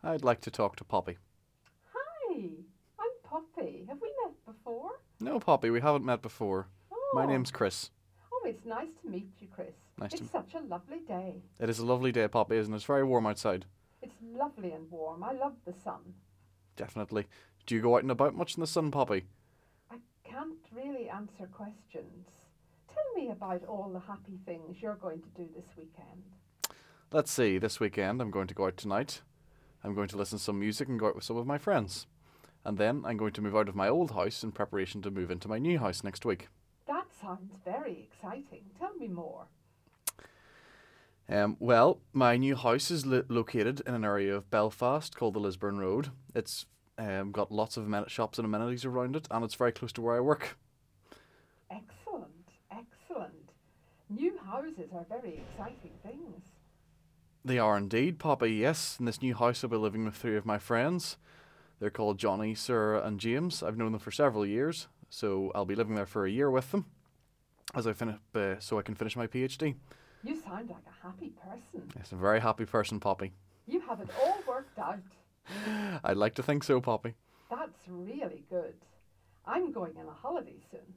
I'd like to talk to Poppy. Hi, I'm Poppy. Have we met before? No, Poppy, we haven't met before. My Oh, name's Chris. oh, it's nice to meet you, Chris. Nice to. It's such a lovely day. It is a lovely day, Poppy, isn't it? It's very warm outside. It's lovely and warm. I love the sun. Definitely. Do you go out and about much in the sun, Poppy? I can't really answer questions. Tell me about all the happy things you're going to do this weekend. Let's see. This weekend, I'm going to go out tonight. I'm going to listen to some music and go out with some of my friends. And then I'm going to move out of my old house in preparation to move into my new house next week. That sounds very exciting. Tell me more. Well, my new house is located in an area of Belfast called the Lisburn Road. It's got lots of shops and amenities around it, and it's very close to where I work. Excellent, excellent. New houses are very exciting things. They are indeed, Poppy, yes. In this new house, I'll be living with three of my friends. They're called Johnny, Sarah, and James. I've known them for several years, so I'll be living there for a year with them as I finish, so I can finish my PhD. You sound like a happy person. Yes, a very happy person, Poppy. You have it all worked out. I'd like to think so, Poppy. That's really good. I'm going on a holiday soon.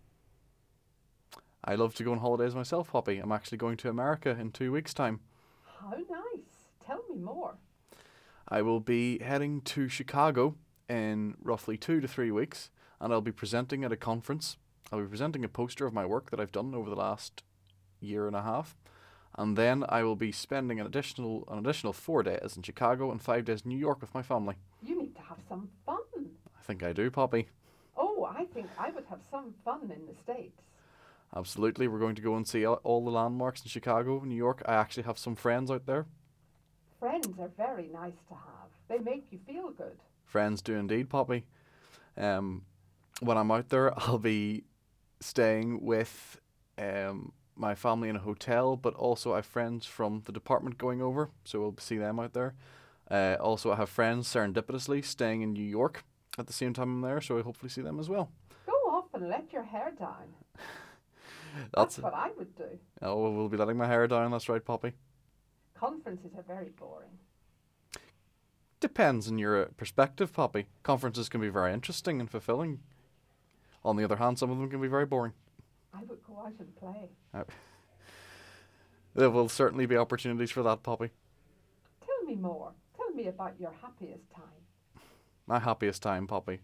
I love to go on holidays myself, Poppy. I'm actually going to America in 2 weeks' time. How nice. Tell me more. I will be heading to Chicago in roughly 2 to 3 weeks, and I'll be presenting at a conference. I'll be presenting a poster of my work that I've done over the last year and a half, and then I will be spending an additional 4 days in Chicago and 5 days in New York with my family. You need to have some fun. I think I do, Poppy. Oh, I think I would have some fun in the States. Absolutely, we're going to go and see all the landmarks in Chicago, New York. I actually have some friends out there. Friends are very nice to have. They make you feel good. Friends do indeed, Poppy. When I'm out there, I'll be staying with my family in a hotel, but also I have friends from the department going over, so we'll see them out there. Also, I have friends serendipitously staying in New York at the same time I'm there, so I hopefully see them as well. Go off and let your hair down. That's That's what I would do. Oh, we'll be letting my hair down. That's right, Poppy. Conferences are very boring. Depends on your perspective, Poppy. Conferences can be very interesting and fulfilling. On the other hand, some of them can be very boring. I would go out and play. There will certainly be opportunities for that, Poppy. Tell me more. Tell me about your happiest time. My happiest time, Poppy.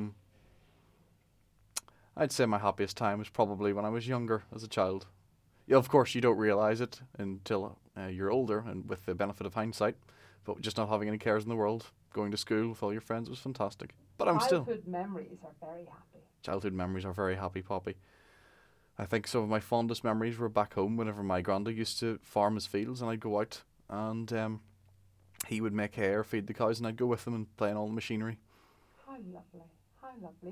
I'd say my happiest time was probably when I was younger as a child. Yeah, of course, you don't realise it until you're older and with the benefit of hindsight. But just not having any cares in the world, going to school with all your friends was fantastic. But I'm still. Childhood memories are very happy. Childhood memories are very happy, Poppy. I think some of my fondest memories were back home whenever my granda used to farm his fields and I'd go out and he would make hay or feed the cows and I'd go with him and play on all the machinery. How lovely. How lovely.